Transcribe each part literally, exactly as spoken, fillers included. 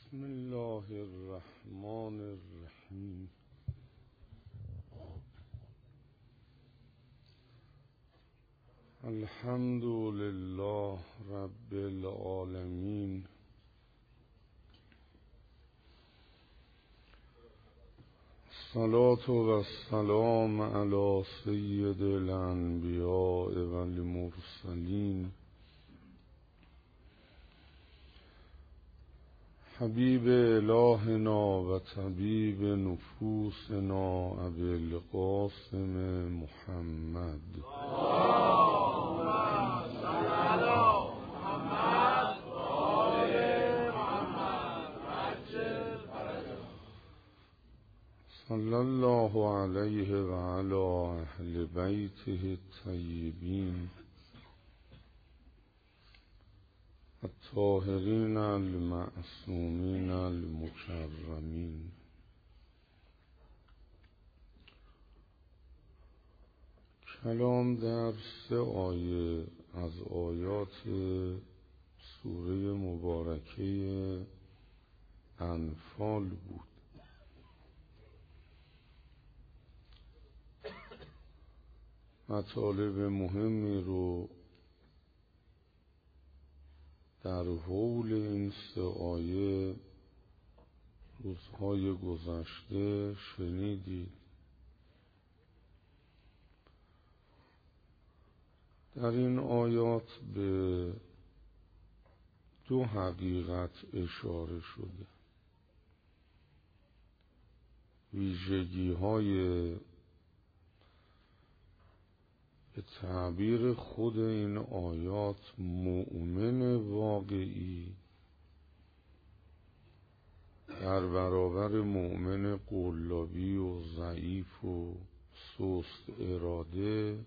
بسم الله الرحمن الرحیم. الحمد لله رب العالمین. الصلاة و السلام علی سید الانبیاء و المرسلین حبیب الهنا و طبیب نفوسنا ابی القاسم محمد صلی الله علیه و علی اهل بیته الطیبین الطاهرین المعصومین المکرمین. کلام در سه آیه از آیات سوره مبارکه انفال بود. مطالب مهمی رو در حول این سه آیه روزهای گذشته شنیدید. در این آیات به دو حقیقت اشاره شده: ویژگی های به تعبیر خود این آیات مؤمن واقعی در برابر مؤمن قلابی و ضعیف و سست اراده،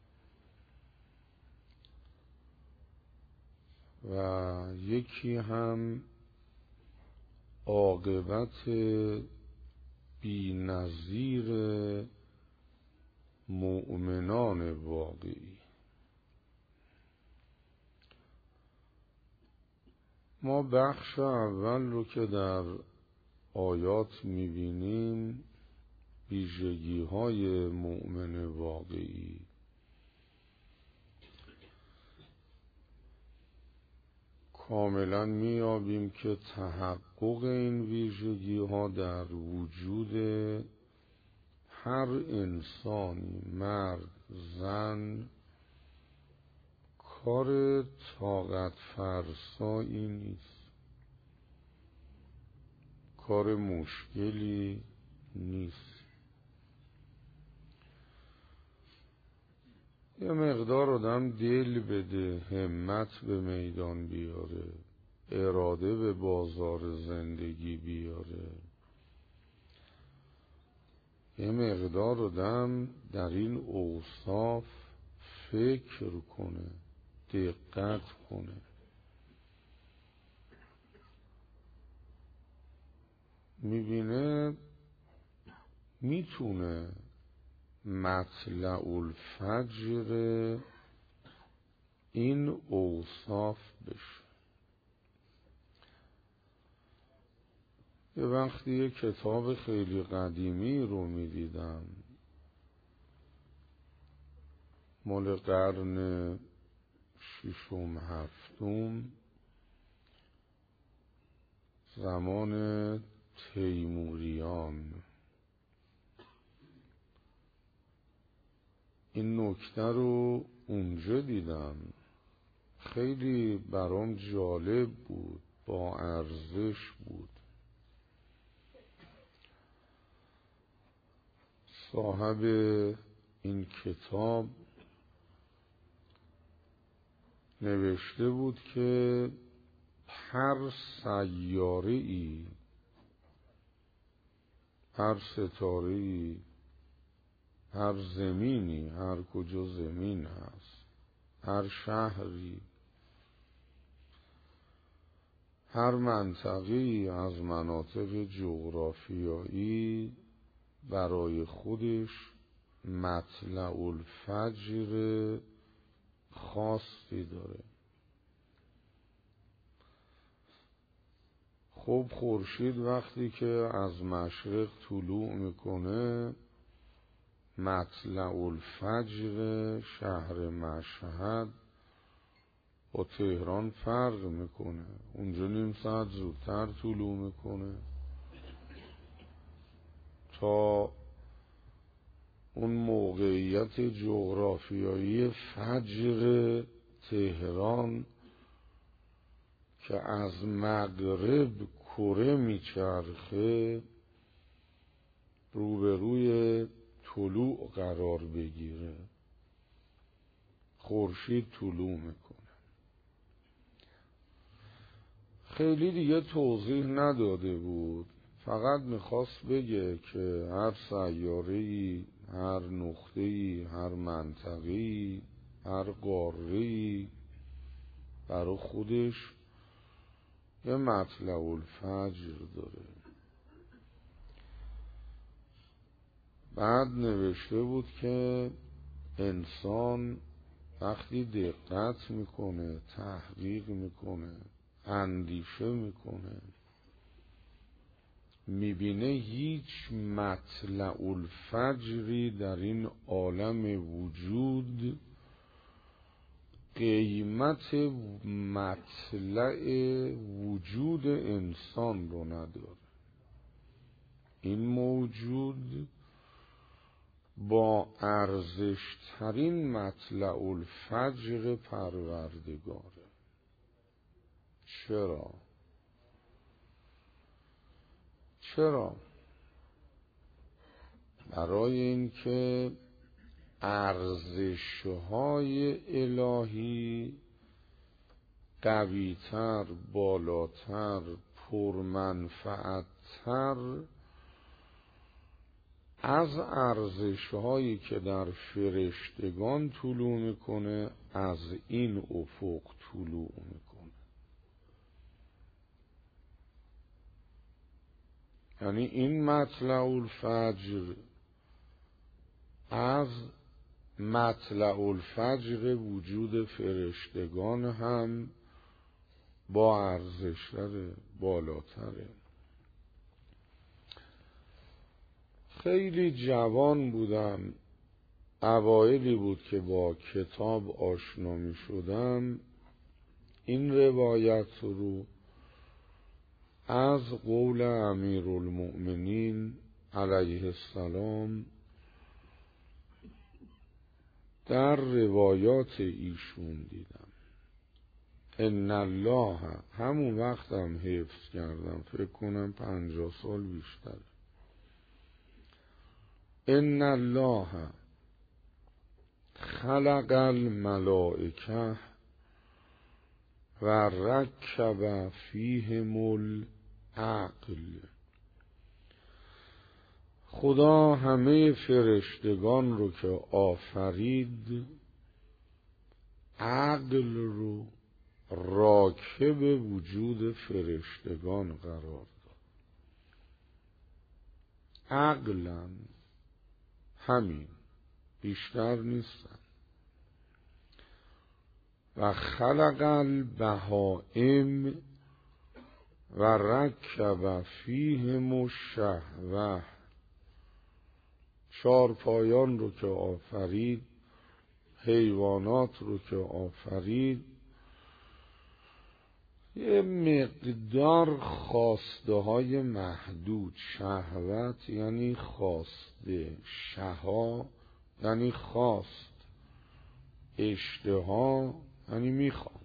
و یکی هم عاقبت بی‌نظیر مؤمنان واقعی. ما بخش اول رو که در آیات می‌بینیم، ویژگی‌های مؤمن واقعی، کاملا می‌یابیم که تحقق این ویژگی‌ها در وجود هر انسانی، مرد، زن، کار طاقت فرسایی نیست، کار مشکلی نیست. یه مقدار آدم دل بده، همت به میدان بیاره، اراده به بازار زندگی بیاره، یه مقدار آدم در این اوصاف فکر کنه، دقت کنه، میبینه میتونه مطلع الفجر این اوصاف بشه. یه وقتی یه کتاب خیلی قدیمی رو میدیدم، مال قرن ششم هفتم، زمان تیموریان، این نکته رو اونجا دیدم، خیلی برام جالب بود، با ارزش بود. صاحب این کتاب نوشته بود که هر سیاره‌ای، هر ستاره‌ای، هر زمینی، هر کجا زمین هست، هر شهری، هر منطقه‌ای از مناطق جغرافیایی برای خودش مطلع الفجر خاصی داره. خب خورشید وقتی که از مشرق طلوع میکنه مطلع الفجر شهر مشهد با تهران فرق میکنه. اونجا نیم ساعت زودتر طلوع میکنه تا اون موقعیت جغرافیایی فجر تهران که از مغرب کره میچرخه روبروی طلوع قرار بگیره، خورشید طلوع میکنه. خیلی دیگه توضیح نداده بود، فقط میخواست بگه که هر سیاره‌ای، هر نقطه‌ای، هر منطقه‌ای، هر قاره‌ای برای خودش یه مطلع الفجر داره. بعد نوشته بود که انسان وقتی دقت میکنه، تحقیق میکنه، اندیشه میکنه، میبینه هیچ مطلع الفجری در این عالم وجود قیمت مطلع وجود انسان رو نداره. این موجود با ارزشترین مطلع الفجر پروردگاره. چرا؟ چرا؟ برای اینکه ارزش‌های الهی قوی‌تر، بالاتر، پرمنفعت‌تر از ارزش‌هایی که در فرشتگان طلوع میکنه از این افق طلوع میکنه. یعنی این مطلع الفجر از مطلع الفجر وجود فرشتگان هم با ارزش‌تره، بالاتره. خیلی جوان بودم، اوایلی بود که با کتاب آشنا می شدم، این روایت رو از قول امیرالمؤمنین علیه السلام در روایات ایشون دیدم. ان الله، همون وقتم حفظ کردم، فکر کنم پنجاه سال بیشتر. ان الله خلق الملائکه و رکب فیهم العقل. خدا همه فرشتگان رو که آفرید، عقل رو راکب وجود فرشتگان قرار داد. عقلن، همین، بیشتر نیستن. و خلق البهائم و رکب فیهم الشهوة. چار پایان رو که آفرید، حیوانات رو که آفرید، یه مقدار خواسته های محدود. شهوت یعنی خواسته، شها یعنی خواست، اشتها یعنی میخوام.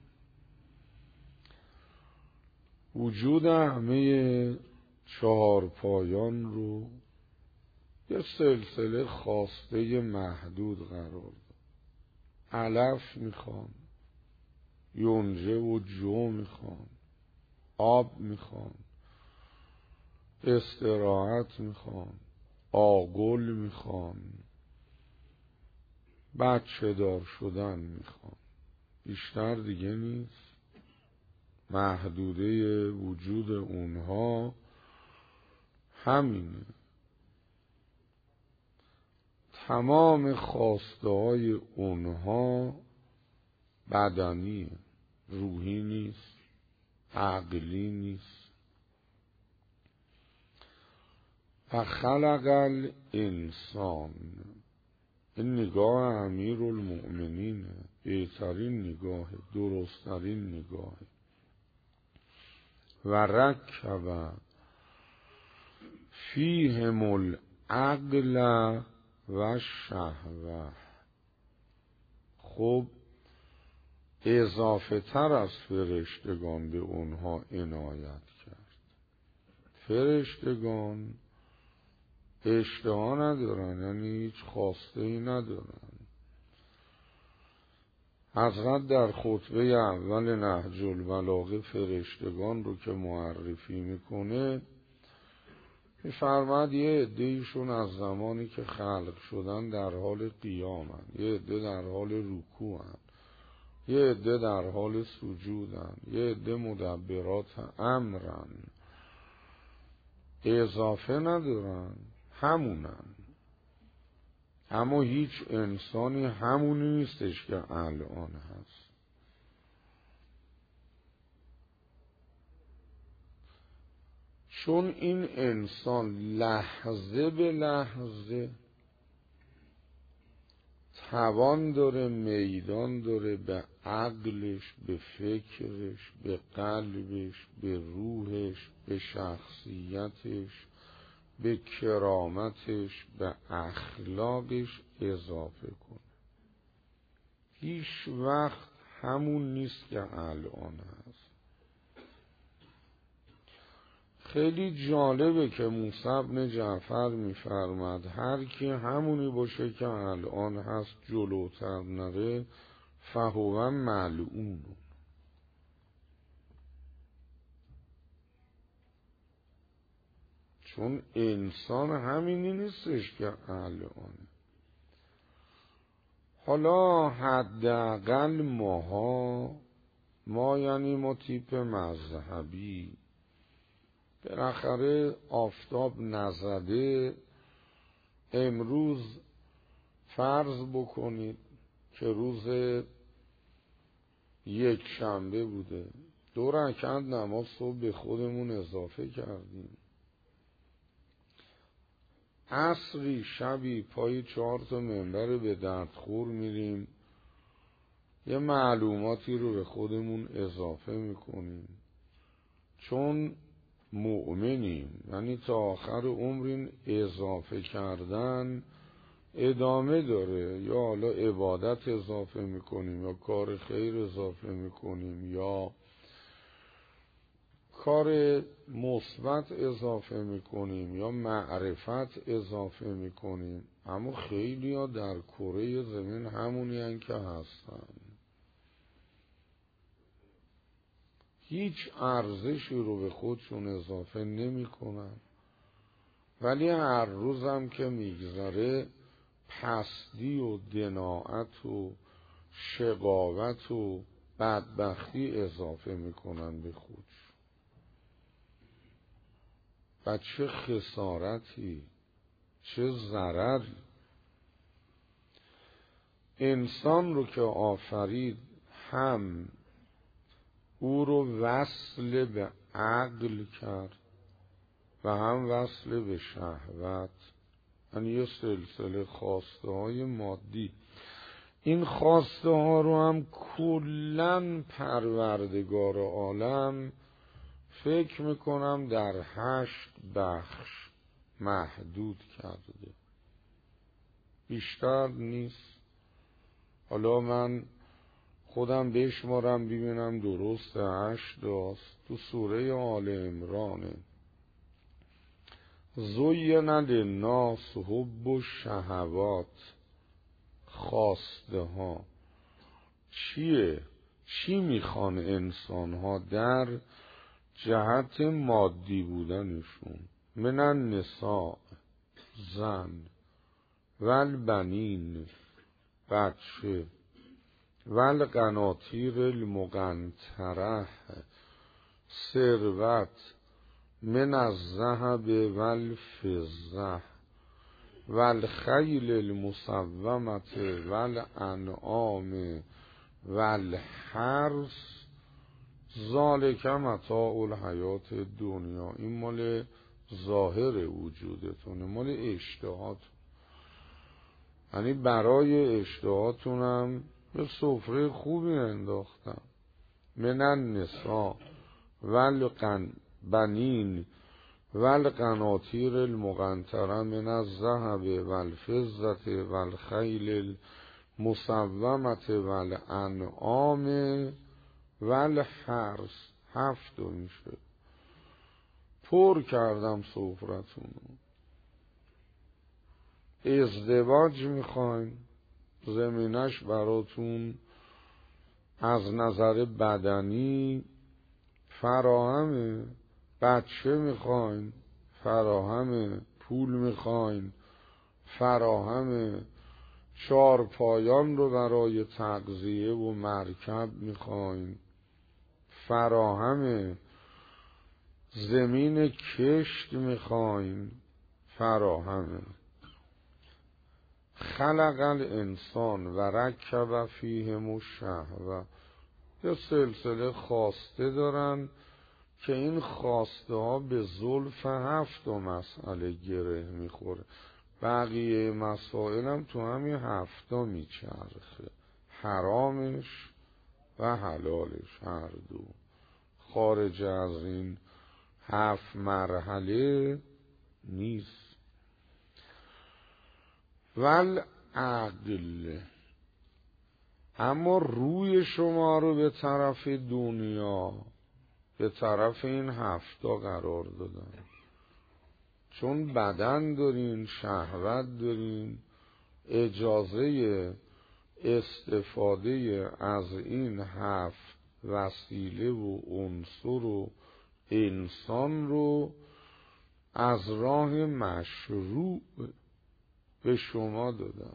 وجود همه چهار پایان رو یه سلسله خواسته محدود قرار داد. علف میخوان، یونجه و جو میخوان، آب میخوان، استراحت میخوان، آگل میخوان، بچه دار شدن میخوان. بیشتر دیگه نیست. محدوده وجود اونها همینه. تمام خواسته های اونها بدنیه، روحی نیست، عقلی نیست. فخلق الانسان. این نگاه امیر المؤمنین، بهترین نگاه، درستترین نگاه. و رکب فیهم العقل و شهوه. خب اضافه تر از فرشتگان به اونها عنایت کرد. فرشتگان اشتها ندارن، یعنی هیچ خواسته ای ندارن. حضرت در خطبه اول نهج البلاغه فرشتگان رو که معرفی میکنه میفرماد یه عده‌ایشون از زمانی که خلق شدن در حال قیامن، یه عده در حال رکوعن، یه عده در حال سجودن، یه عده مدبرات امرن، اضافه ندارن، همونن. اما هیچ انسانی همونی نیستش که الان هست. چون این انسان لحظه به لحظه توان داره، میدان داره به عقلش، به فکرش، به قلبش، به روحش، به شخصیتش، به کرامتش، به اخلاقش اضافه کنه. هیچ وقت همون نیست که الان هست. خیلی جالبه که موسی بن جعفر میفرماد هر کی همونی باشه که الان هست جلوتر نره فهو ملعون. چون انسان همینی نیستش که الانه. حالا حداقل ماها، ما یعنی ما تیپ مذهبی، بالاخره آفتاب نزده، امروز فرض بکنید که روز یک شنبه بوده، دو رکعت نماز صبح به خودمون اضافه کردیم، عصری شبی پای چهار تا منبر به دردخور میریم، یه معلوماتی رو به خودمون اضافه میکنیم. چون مؤمنیم، یعنی تا آخر عمرین اضافه کردن ادامه داره. یا حالا عبادت اضافه میکنیم، یا کار خیر اضافه میکنیم، یا کار مثبت اضافه میکنیم، یا معرفت اضافه میکنیم. اما خیلی ها در کره زمین همونی هن که هستن، هیچ ارزشی رو به خودشون اضافه نمی کنن، ولی هر روزم که میگذره پستی و دناعت و شقاوت و بدبختی اضافه میکنن به خودشون. و چه خسارتی، چه ضرری. انسان رو که آفرید هم او رو وصل به عقل کرد و هم وصل به شهوت، یعنی یه سلسله خواسته های مادی. این خواسته ها رو هم کلن پروردگار عالم فکر میکنم در هشت بخش محدود کرده، بیشتر نیست. حالا من خودم بشمارم ببینم درست هشت داست. تو سوره آل عمرانه زین للناس حب الشهوات. خواسته ها چیه؟ چی میخوان انسان ها در جهت مادی بودنشون؟ من النساء، زن، والبنین، بچه، والقناطیر المقنطره، ثروت، من الذهب والفضه، والخیل المسومة والانعام والحرث، ذالک متاع الحیات الدنیا. این مال ظاهر وجودتونه، مال اشتهاتون. یعنی برای اشتهاتونم به سفره خوبی انداختم. من النساء والقن بنین والقناطیر المقنطره من الذهب والفضة والخیل المسومة والانعام والحرث. هفت میشه. پر کردم سفرتون. ازدواج میخواین، زمینش براتون از نظر بدنی فراهمه. بچه میخواین فراهمه. پول میخواین فراهمه. چار پایان رو برای تغذیه و مرکب میخواین فراهمه. زمین کشت میخواین فراهمه. خلق الانسان و رکب فیهم الشهوة. یه سلسله خواسته دارن که این خواسته ها به زلف هفت و مسئله گره میخوره. بقیه مسائل هم تو همین هفتا میچرخه. حرامش و حلالش هر دو. خارج از این هفت مرحله نیست. والعدل. اما روی شما رو به طرف دنیا، به طرف این هفتا قرار دادن. چون بدن دارین، شهوت دارین، اجازه استفاده از این هفت وسیله و عنصر و انسان رو از راه مشروع به شما دادم.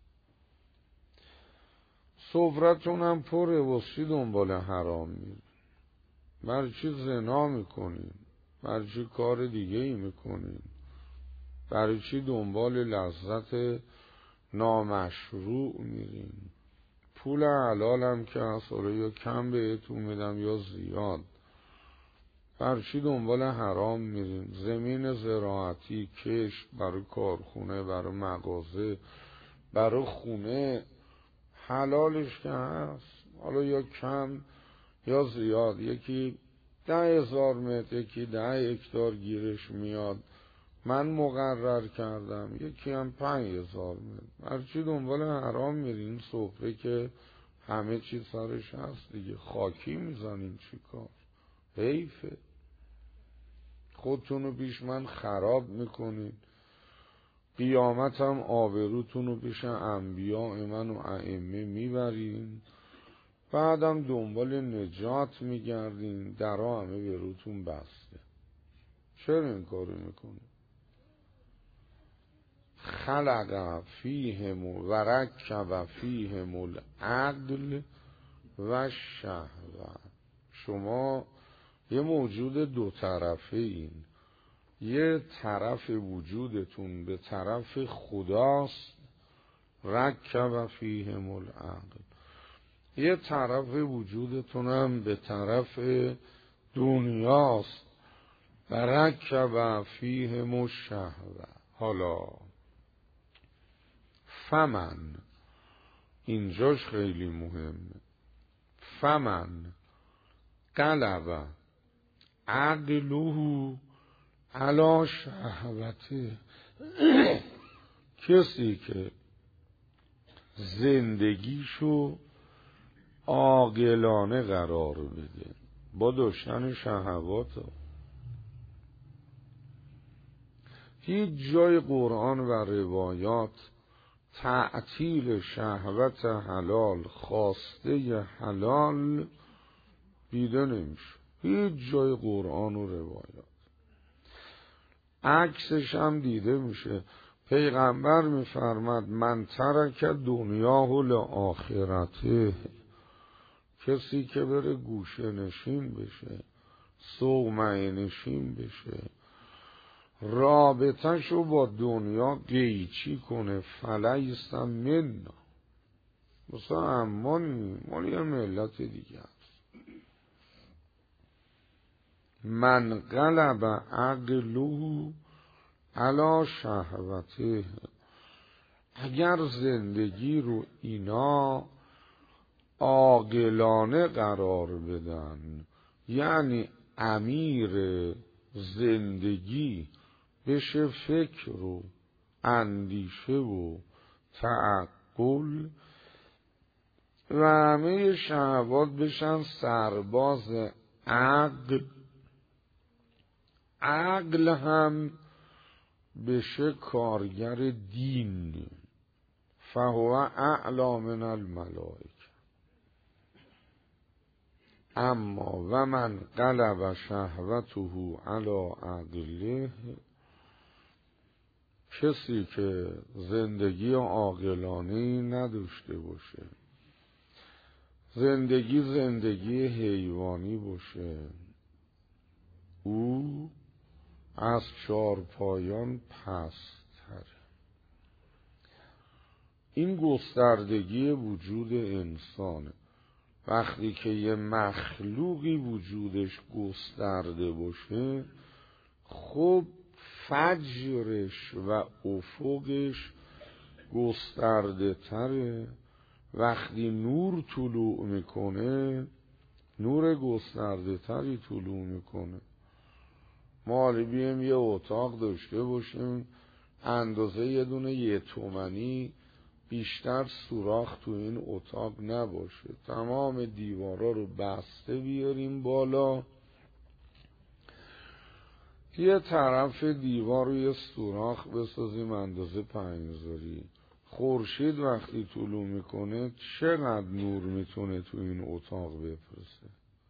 سفرتون هم پره، واسه دنبال حرام میره. برای چی زنا میکنین؟ برای چی کار دیگه ای میکنین؟ برای چی دنبال لذت نامشروع میرین؟ پول حلال هم که اصلا یا کم بهتون میدم یا زیاد. برای چی دنبال حرام میرین؟ زمین زراعتی، کشت، برای کارخونه، برای مغازه، برای خونه، حلالش که هست. حالا یا کم یا زیاد. یکی ده هزار متر، یکی ده هکتار گیرش میاد، من مقرر کردم. یکی هم پنج هزار متر. هر چی دنبال حرام میرین؟ سفره که همه چی سرش هست دیگه. خاکی میزنین چی کار؟ حیفه. خودتونو پیش من خراب میکنین. قیامت هم آبروتونو پیش انبیاء من و ائمه میبرین. بعدم دنبال نجات میگردین. درها همه به روتون بسته. چرا این کارو میکنین؟ خلق فیهم و رکب فیهم العدل و شهوة. شما یه موجود دو طرفه این. یه طرف وجودتون به طرف خداست، رکب فیهم العدل. یه طرف وجودتون هم به طرف دنیاست، و رکب فیهم الشهوة. حالا فمن، اینجاش خیلی مهمه، فمن قلب عقله علی شهوته. کسی که زندگیشو عاقلانه قرار بده با داشتن شهوات. هیچ جای قرآن و روایات تعطیل شهوت حلال، خواسته حلال دیده نمیشه. هیچ جای قرآن و روایات. عکسش هم دیده میشه. پیغمبر میفرماد من ترک دنیاه لآخرته. کسی که بره گوشه نشین بشه، صومعه نشین بشه، رابطهشو با دنیا قیچی کنه، فلیس منا. مثلا امانی مال یه ملت دیگه است. من غلب عقله علی شهوته، اگر زندگی رو اینا عاقلانه قرار بدن، یعنی امیر زندگی بشه فکر و اندیشه و تعقل و همه شهوات بشن سرباز عقل، عقل هم بشه کارگر دین، فهو اعلی من الملائکه. اما و من غلب شهوته علی عقله، کسی که زندگی عاقلانه‌ای نداشته باشه، زندگی زندگی حیوانی باشه، او از چارپایان پست‌تره. این گستردگی وجود انسانه. وقتی که یه مخلوقی وجودش گسترده باشه، خب فجرش و افقش گسترده تره. وقتی نور طلوع میکنه، نور گسترده تری طلوع میکنه. ما حالا بیایم یه اتاق داشته باشیم اندازه یه دونه یه تومنی، بیشتر سوراخ تو این اتاق نباشه، تمام دیوارا رو بسته بیاریم بالا، یه طرف دیوار رو یه سوراخ بسازیم اندازه پنجذاری. خورشید وقتی طلوع میکنه چقدر نور میتونه تو این اتاق بفرسته؟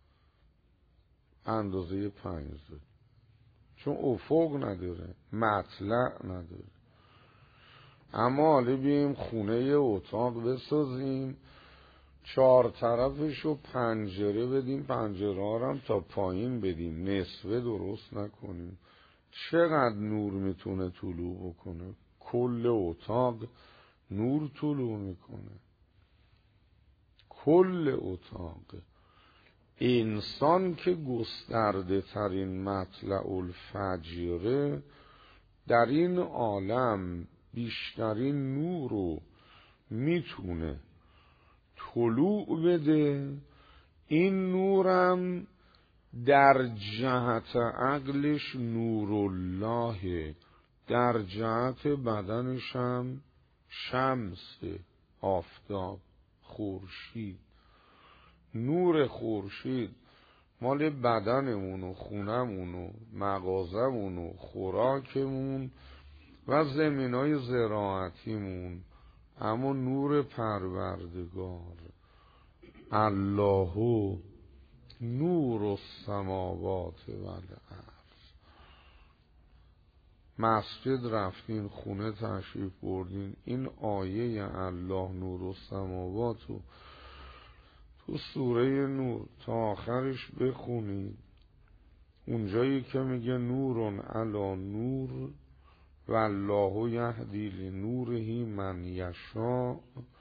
اندازه پنجذاری، چون افق نداره، مطلع نداره. اما حالا بیاییم خونه یه اتاق بسازیم، چهار طرفش رو پنجره بدیم، پنجره ها رو هم تا پایین بدیم، نصفه درست نکنیم، چقدر نور میتونه طلوع بکنه؟ کل اتاق نور طلوع میکنه، کل اتاق. انسان که گسترده ترین مطلع الفجره، در این عالم بیشترین نور رو میتونه طلوع بده. این نورم در جهت عقلش نور الله، در جهت بدنش هم شمس، آفتاب، خورشید. نور خورشید مال بدنمون و خونمون و مغازمون و خوراکمون و زمینای زراعتیمون، اما نور پروردگار الله نور السماوات و الارض. مسجد رفتین، خونه تشریف بردین، این آیه الله نور السماوات رو تو سوره نور تا آخرش بخونید. اونجایی که میگه نورون علی نور و الله یهدی لنوره من یشاء،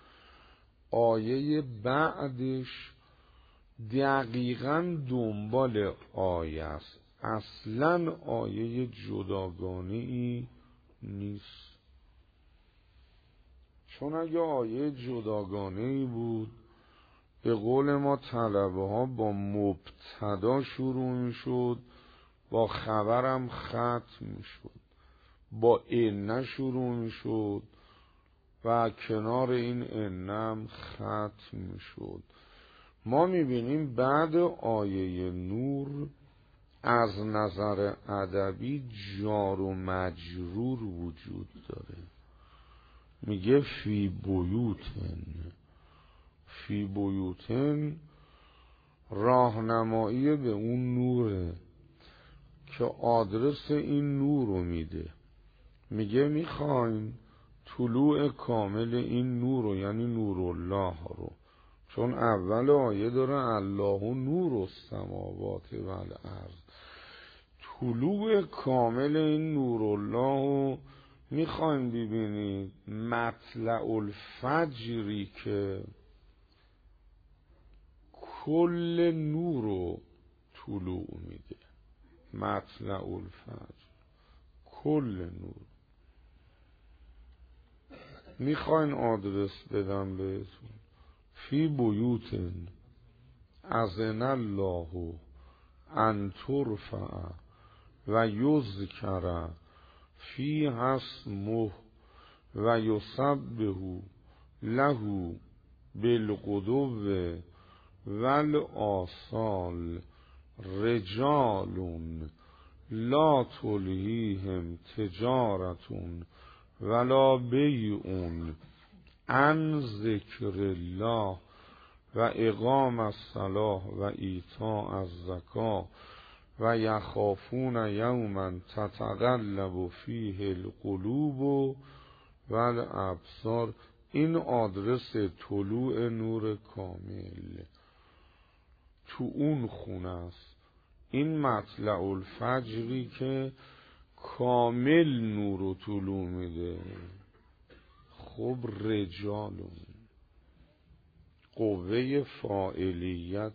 آیه بعدش دقیقاً دنبال آیه است، اصلاً آیه جداگانه ای نیست. چون اگه آیه جداگانه ای بود، به قول ما طلبه ها با مبتدا شروع می شد، با خبرم ختم می شد، با ان شروع می شد و کنار این انم ختم می شد. ما می بینیم بعد آیه نور از نظر ادبی جار و مجرور وجود داره. میگه فی بیوتن، فی بیوتن راهنمایی به اون نوره که آدرس این نور رو میده. میگه میخواین طلوع کامل این نور رو، یعنی نور الله رو، چون اول آیه داره الله نور السماوات و الارض، طلوع کامل این نور الله رو میخواین ببینید. مطلع الفجری که کل نور رو طلوع میده، مطلع الفجر، کل نور. میخواین آدرس بدم بهتون؟ فی بیوت اذن الله ان ترفع و یذکر فیها اسمه و یسبح له بالغدو والآصال رجال لا تلهیهم تجارة ولا بیع عن ذکر الله و اقام الصلاة و ایتاء الزکاة و یخافون یوما تتقلب فیه القلوب و الابصار. این آدرس طلوع نور کامل تو اون خونه است. این مطلع الفجری که کامل نور و طلوع میده. خب رجالون، قوه فاعلیت،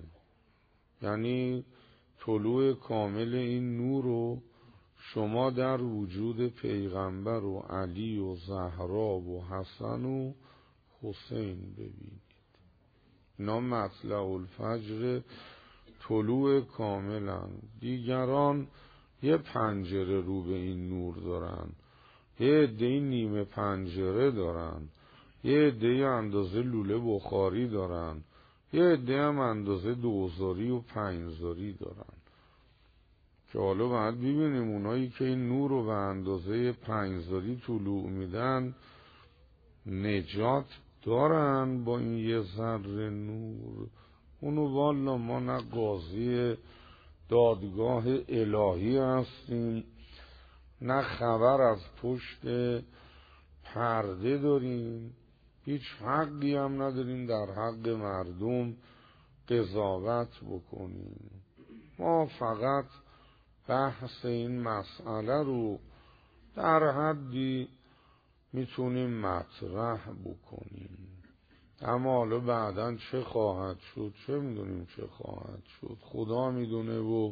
یعنی طلوع کامل این نور رو شما در وجود پیغمبر و علی و زهرا و حسن و حسین ببینید. اینا مطلع الفجر طلوع کاملن. دیگران یه پنجره رو به این نور دارن، یه عده نیمه پنجره دارن، یه عده اندازه لوله بخاری دارن، یه عده هم اندازه دوزاری و پنجزاری دارن. که حالا باید ببینیم اونایی که این نور رو به اندازه پنجزاری طلوع میدن نجات دارن با این یه ذره نور؟ اونو والا ما نه قاضی دادگاه الهی هستیم، نه خبر از پشت پرده داریم، هیچ حقی هم نداریم در حق مردم قضاوت بکنیم. ما فقط بحث این مسئله رو در حدی میتونیم مطرح بکنیم. اما حالا بعداً چه خواهد شد چه میدونیم چه خواهد شد، خدا میدونه و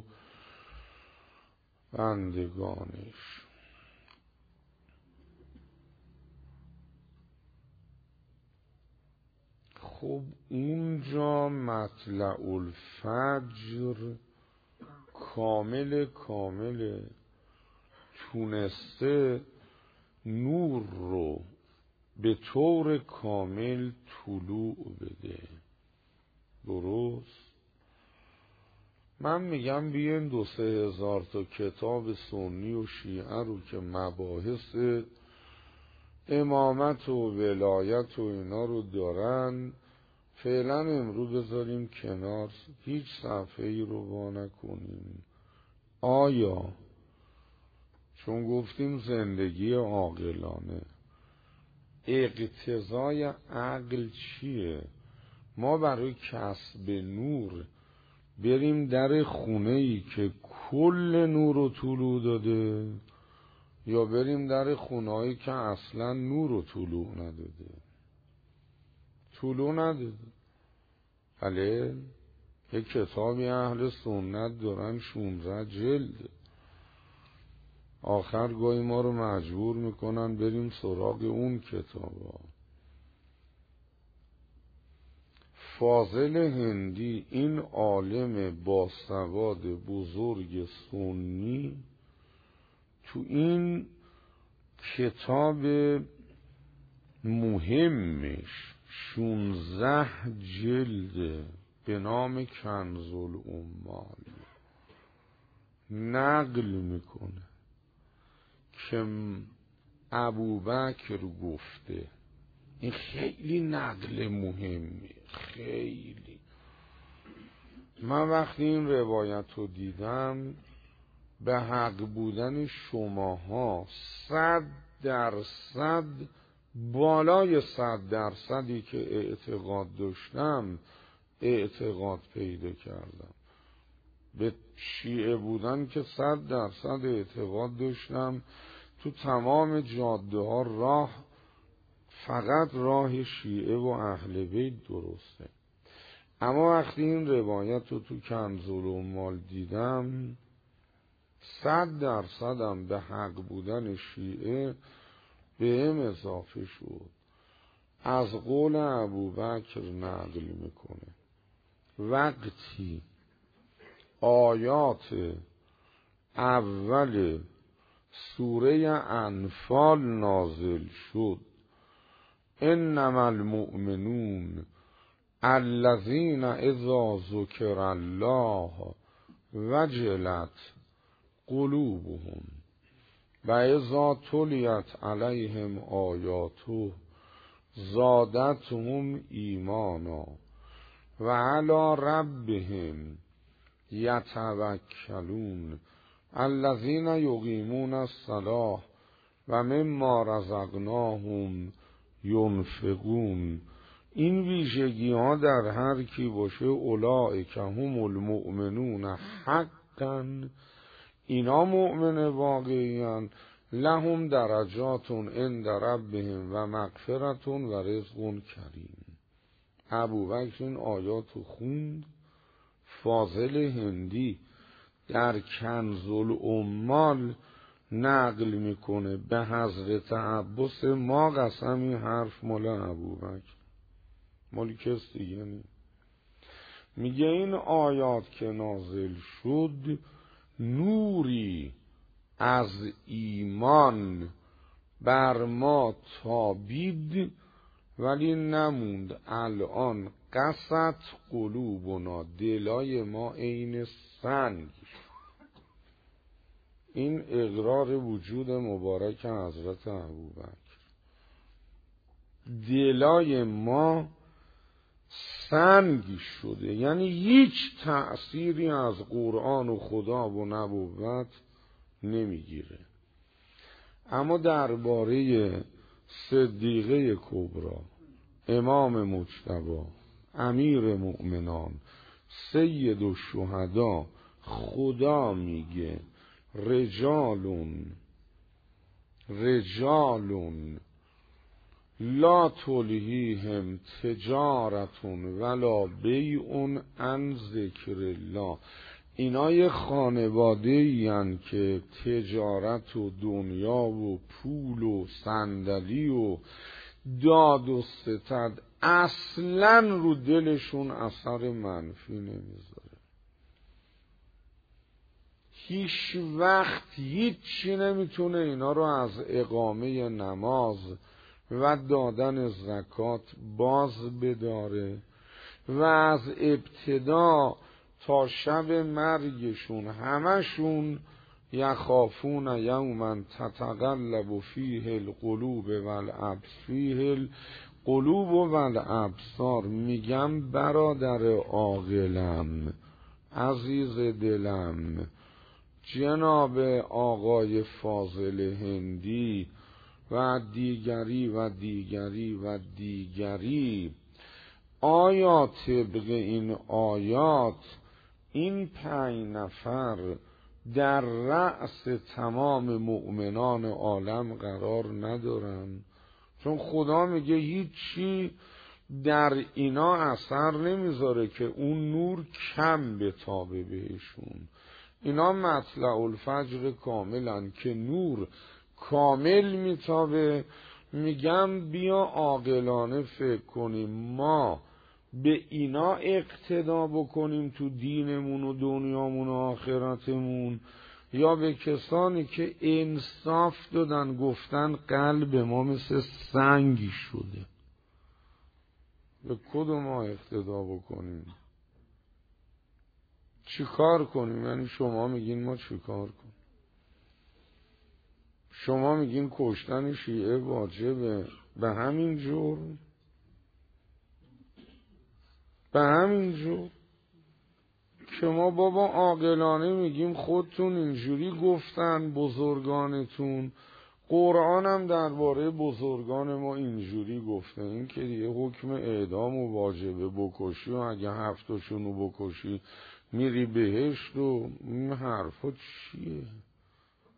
بندگانش. خب اونجا مطلع الفجر کامل کامل تونسته نور رو به طور کامل طلوع بده. درست؟ من میگم بیاین دو سه هزار تا کتاب سنی و شیعه رو که مباحث امامت و ولایت و اینا رو دارن فعلا امرو بذاریم کنار، هیچ صفحه ای رو وا نکنیم. آیا چون گفتیم زندگی عاقلانه، اقتضای عقل چیه؟ ما برای کسب نور بریم در خونه ای که کل نور رو طلوع داده، یا بریم در خونه هایی که اصلا نور رو طلوع نداده؟ طلوع نداده. بله یک کتابی اهل سنت دارن شونزده جلد، آخر گاهی ما رو مجبور میکنن بریم سراغ اون کتابا. فاضل هندی، این عالم باسواد بزرگ سنی، تو این کتاب مهمش شونزده جلد به نام کنز الامال نقل میکنه که ابوبکر گفته. این خیلی نقل مهمی، خیلی. من وقتی این روایت رو دیدم به حق بودن شماها صد درصد بالای صد درصدی که اعتقاد داشتم اعتقاد پیدا کردم. به شیعه بودن که صد درصد اعتقاد داشتم تو تمام جاده ها راه فقط راه شیعه و اهل بیت درسته. اما وقتی این روایت رو تو کنز الامال دیدم صد درصدم به حق بودن شیعه به هم اضافه شد. از قول ابوبکر نقل میکنه وقتی آیات اول سوره انفال نازل شد انما المؤمنون الذین اذا ذکر الله وجلت قلوبهم و اذا تلیت علیهم آیاته زادتهم ایمانا و علی ربهم یتوکلون الذین یقیمون الصلاة و مما رزقناهم ینفقون. این ویژگی ها در هر کی باشه اولئک هم المؤمنون حقا، اینا مؤمن واقعیان، لهم درجاتون عند ربهم و مغفرتون و رزق کریم. ابوبکر این آیاتو خوند. فاضل هندی در کنز الامال نقل میکنه به حضرت عباس ما قسمی حرف مال ابوبکر، مال کس دیگه نی. میگه این آیات که نازل شد نوری از ایمان بر ما تابید ولی نموند. الان قصت قلوبنا، دلای ما عین سنگ. این اقرار وجود مبارک حضرت ابوبکر. دلای ما سنگ شده، یعنی هیچ تأثیری از قرآن و خدا و نبوت نمیگیره. اما درباره صدیقه کبری، امام مجتبی، امیر مؤمنان، سید الشهدا، خدا میگه رجالون رجالون لا تلهیهم تجارتون ولا بیعون عن ذکر الله. اینا یه خانواده این که تجارت و دنیا و پول و صندلی و داد و ستد اصلا رو دلشون اثر منفی نمیذاره. هیچ وقت هیچی نمیتونه اینا رو از اقامه نماز و دادن زکات باز بداره و از ابتدا تا شب مرگشون همشون یخافون یوما تتقلب فیه القلوب والابصار فیه القلوب والابصار. میگم برادر عاقلم، عزیز دلم، جناب آقای فاضل هندی و دیگری و دیگری و دیگری، آیا طبق این آیات این پنج نفر در رأس تمام مؤمنان عالم قرار ندارن؟ چون خدا میگه هیچی در اینا اثر نمیذاره که اون نور کم بتابه بهشون. اینا مطلع الفجر کاملن که نور کامل میتابه. میگم بیا عاقلانه فکر کنیم، ما به اینا اقتدا بکنیم تو دینمون و دنیامون و آخرتمون، یا به کسانی که انصاف دادن گفتن قلب ما مثل سنگی شده؟ به کدوم ما اقتدا بکنیم؟ چی کار کنیم؟ یعنی شما میگین ما چی کار کنیم؟ شما میگین کشتن شیعه واجبه، به همین جور به همین جور که ما بابا عاقلانه میگیم خودتون اینجوری گفتن بزرگانتون، قرآن هم درباره بزرگان ما اینجوری گفته. این که دیگه حکم اعدام و واجبه بکشی و اگه هفتاشونو بکشی میری بهشت و این حرفا چیه؟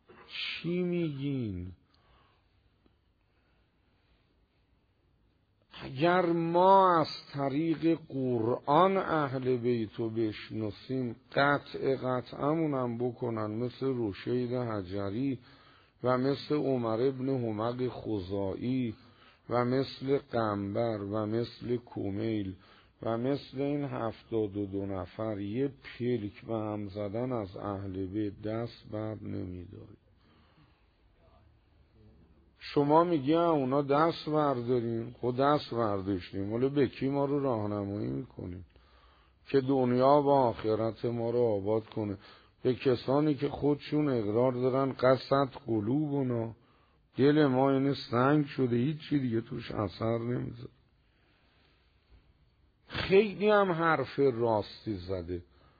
چی میگین؟ اگر ما از طریق قرآن اهل بیتو بشناسیم، قطع قطعمونم بکنن مثل رشید حجری و مثل عمر ابن حمق خزاعی و مثل قنبر و مثل کمیل و مثل این هفتاد و دو نفر یه پلک به هم زدن از اهل بیت دست بر نمیداری. شما میگی اونا دست برداریم، خود دست برداشتیم، ولی به کی ما رو راهنمایی میکنیم که دنیا و آخرت ما رو آباد کنه؟ به کسانی که خودشون اقرار دارن قصد قلوبنا، دل ما این سنگ شده، هیچی دیگه توش اثر نمیذاره. خیلی هم حرف راستی زده،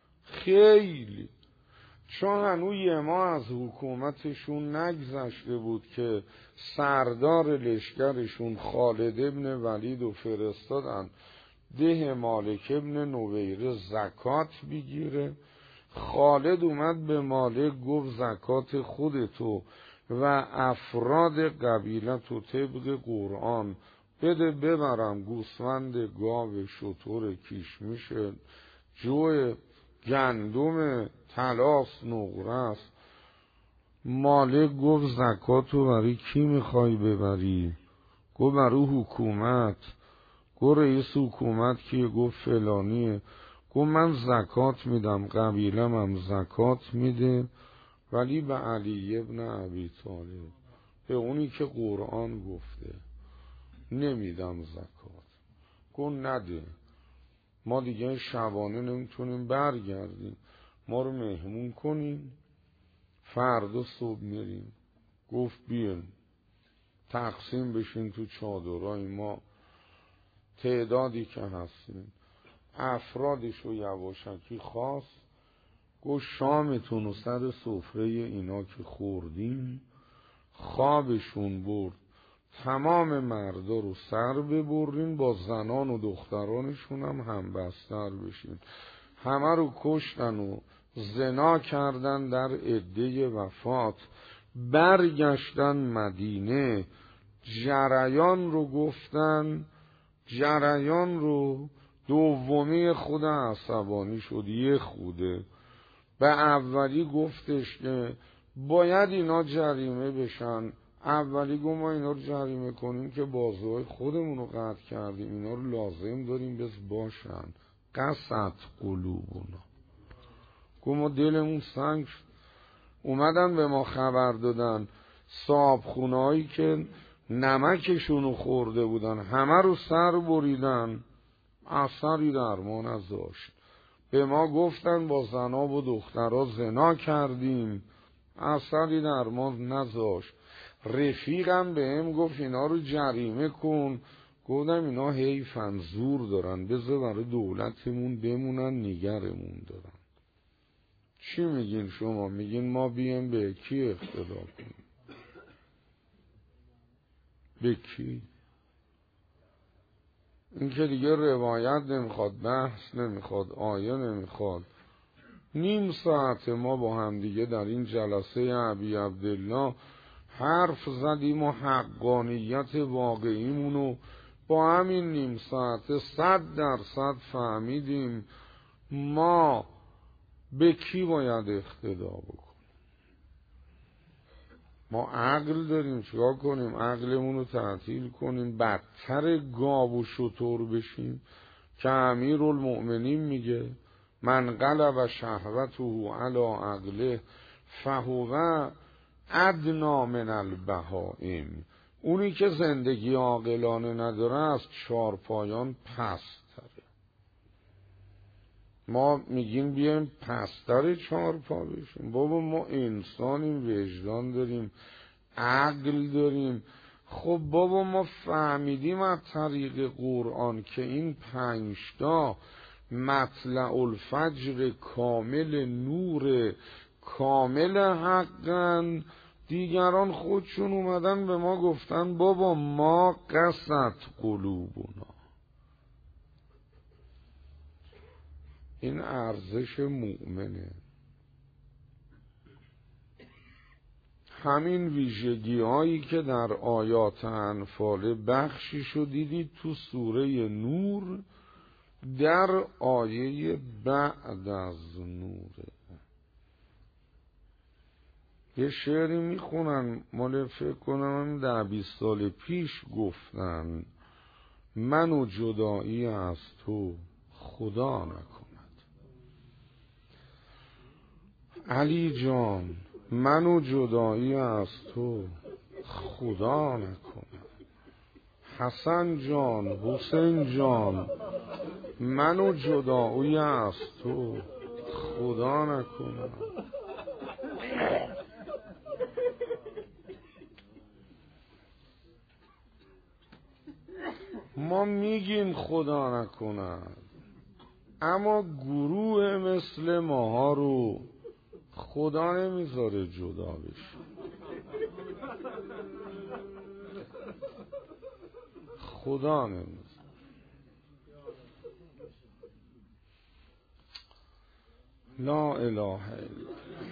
خیلی، چون هنوز یه ما از حکومتشون نگذشته بود که سردار لشکرشون خالد ابن ولید و فرستادن ده مالک ابن نویره زکات بگیره. خالد اومد به مالک گفت زکات خودتو و افراد قبیلتو طبق قرآن بده ببرم، گوسفند، گاو، شتر، کشمیش، جو، گندم، تلاس، نقره است. مالک گفت زکاتو برای کی میخوای ببری؟ گفت برای حکومت. گفت رئیس حکومت کیه؟ گفت فلانیه. گفت من زکات میدم، قبیلم هم زکات میده، ولی به علی ابن ابی طالب، به اونی که قرآن گفته نمیدم زکات. گفت نده، ما دیگه شبانه نمیتونیم برگردیم، ما رو مهمون کنیم، فردا صبح میریم. گفت بیاین تقسیم بشین تو چادرای ما، تعدادی که هستیم. افرادش رو یواشکی خواست، گفت شامتون و سر سفره اینا که خوردیم خوابشون برد، تمام مردا رو سر ببرین، با زنان و دخترانشون هم همبستر بشین. همه رو کشتن و زنا کردن در عده وفات. برگشتن مدینه، جریان رو گفتن، جریان رو دومی خود عصبانی شد، یه خوده. به اولی گفتش که باید اینا جریمه بشن. اولی گفت ما اینا رو جریمه کنیم که بازوهای خودمون رو قطع کردیم، اینا رو لازم داریم بس باشن. قصد قلوبونا، گفت ما دلمون سنگ شد. اومدن به ما خبر دادن صابخونه هایی که نمکشونو خورده بودن همه رو سر بریدن، اثری در ما نذاشت. به ما گفتن با زنا و دخترها زنا کردیم، اثری در ما نذاشت. رفیقم به هم گفت اینا رو جریمه کن. گفتم اینا حیفن، زور دارن، بذار برای دولتمون بمونن، نگرمون دارن. چی میگین شما؟ میگین ما بیم به کی اقتدا کنیم؟ به کی؟ این که دیگه روایت نمیخواد، بحث نمیخواد، آیه نمیخواد. نیم ساعت ما با هم دیگه در این جلسه ابی عبدالله حرف زدیم و حقانیت واقعیمونو با همین نیم ساعت صد درصد فهمیدیم. ما به کی باید اقتدا بکنیم؟ ما عقل داریم، چیکار کنیم؟ عقلمون رو تعطیل کنیم، بدتر گاو و شتر بشیم که امیرالمؤمنین میگه من قلب شهوته علی عقله فهو ادنا من البهائم. اونی که زندگی عاقلانه نداره از چارپایان پست‌تره. ما میگیم بیایم پستر چارپا بشیم. بابا ما انسانیم، وجدان داریم، عقل داریم. خب بابا ما فهمیدیم از طریق قرآن که این پنجتا مطلع الفجر کامل نور کامل حقن. دیگران خودشون اومدن به ما گفتن بابا ما قصد قلوبنا. این ارزش مؤمنه. همین ویژگی هایی که در آیات انفال بخشی شو دیدید تو سوره نور در آیه بعد از نوره. یه شعری میخونن مال فکر کنم ده بیست سال پیش گفتن من و جدایی از تو خدا نکند. علی جان من و جدایی از تو خدا نکند. حسن جان حسین جان من و جدایی از تو خدا نکند. ما میگیم خدا نکند، اما گروه مثل ماها رو خدا نمیذاره جدا بشه. خدا نمیذاره. لا اله الا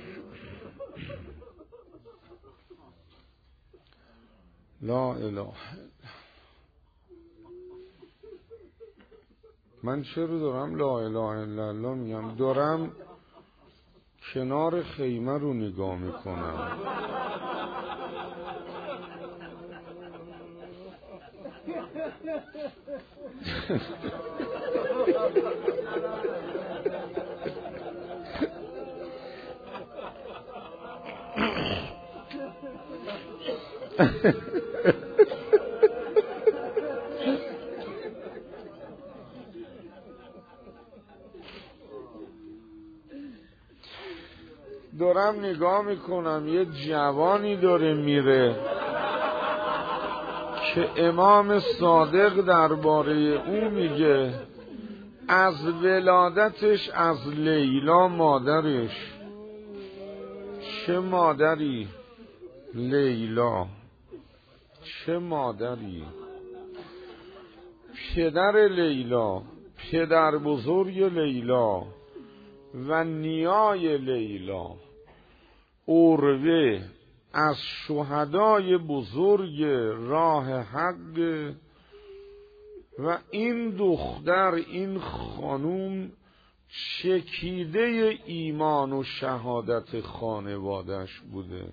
لا اله. من چرا دارم لا اله الا الله میگم؟ دارم کنار خیمه رو نگاه میکنم. دارم نگاه میکنم یه جوانی داره میره که امام صادق درباره او میگه از ولادتش از لیلا مادرش. چه مادری؟ لیلا. چه مادری؟ پدر لیلا، پدر بزرگ لیلا و نیای لیلا، عروه از شهدای بزرگ راه حق و این دختر، این خانوم چکیده ایمان و شهادت خانوادش بوده.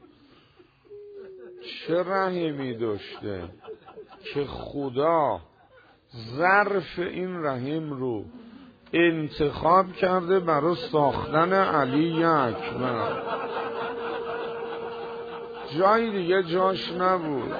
چه رحمی داشته که خدا ظرف این رحم رو انتخاب کرده برای ساختن علی اکبر. جای دیگه جاش نبود.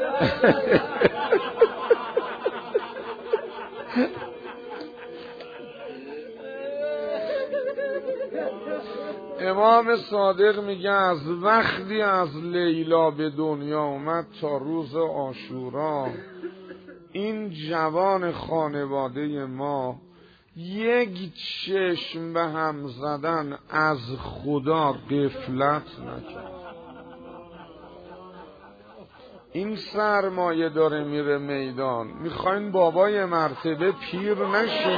امام صادق میگه از وقتی از لیلا به دنیا اومد تا روز عاشورا این جوان خانواده ما یک چشم به هم زدن از خدا غفلت نکرد. این سرمایه داره میره میدان. میخواین بابای مرتبه پیر نشه؟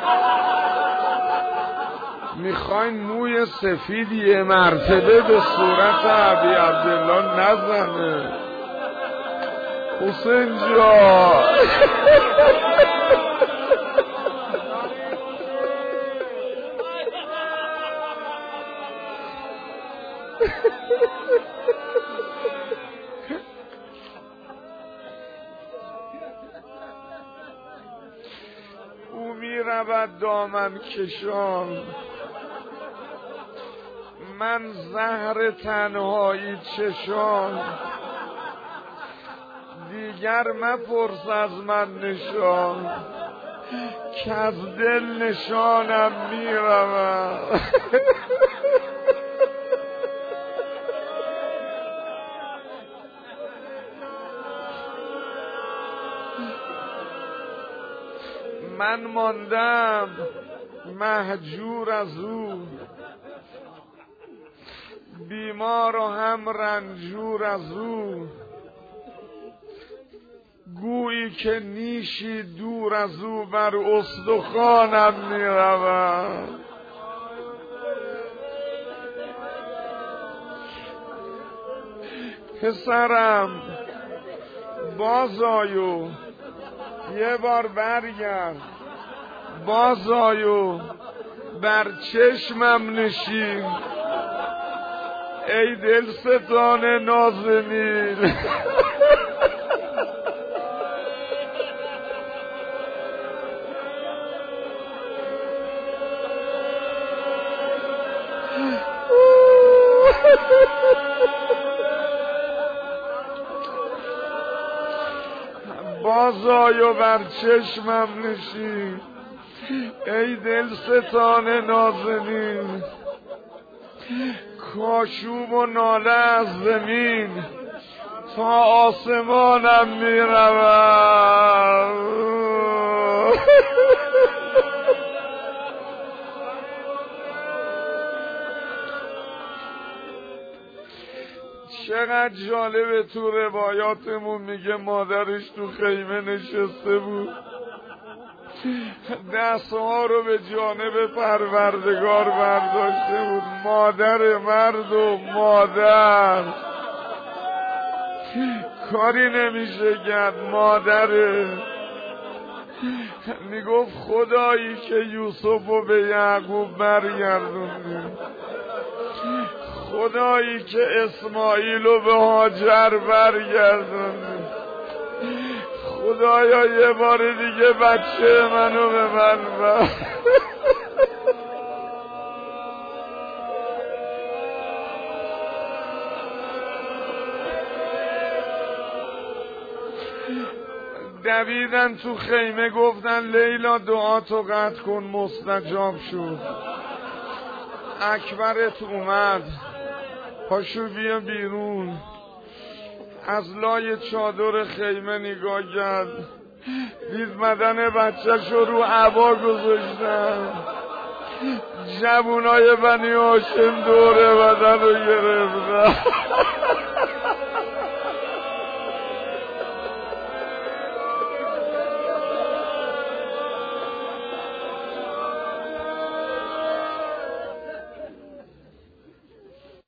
میخواین موی سفید یه مرتبه به صورت ابی عبدالله نزنه؟ حسین جان او میرود دامن کشان، من زهر تنهایی چشان، دیگر مپرس از من نشان که از دل نشانم میروم. من ماندم مهجور از او، بیمار و هم رنجور از او، گویی که نیشی دور از او بر استخوانم میروم. پسرم باز آیو، یه بار برگرد، باز آیو، بر چشمم نشین، ای دلستان نازنین. باز آیو بر چشمم نشین، ای دلستان نازنین. کاشوب و ناله از زمین تا آسمانم می رود. چقدر جالبه، تو روایاتمون میگه مادرش تو خیمه نشسته بود، دستها رو به جانب پروردگار برداشته بود. مادر مردم، مادر کاری نمیشه کرد، مادره. میگفت خدایی که یوسف رو به یعقوب برگردوندی، خدایی که اسماعیل رو به هاجر برگردوندی، خدایا یه بار دیگه بچه منو به من بر. دویدن تو خیمه، گفتن لیلا دعا تو قطع کن، مستجاب شد. اکبرت اومد، پاشو بیا بیرون. از لای چادر خیمه نگاه کرد، دید بدن بچه‌ش رو عبا گذاشتن، جوونای بنی هاشم دوره بدن رو گرفتن.